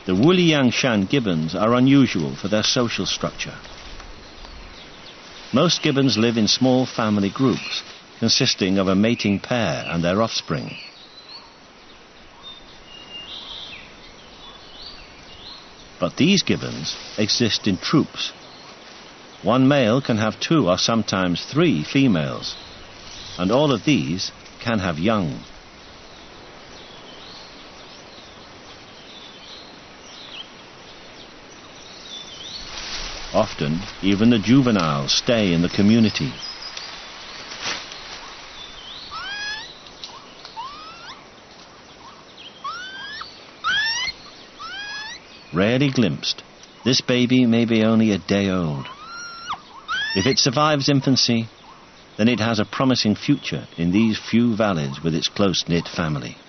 The Woolly-Yangshan gibbons are unusual for their social structure. Most gibbons live in small family groups, consisting of a mating pair and their offspring. But these gibbons exist in troops. One male can have 2 or sometimes 3 females, and all of these can have young. Often, even the juveniles stay in the community. Rarely glimpsed, this baby may be only a day old. If it survives infancy, then it has a promising future in these few valleys with its close-knit family.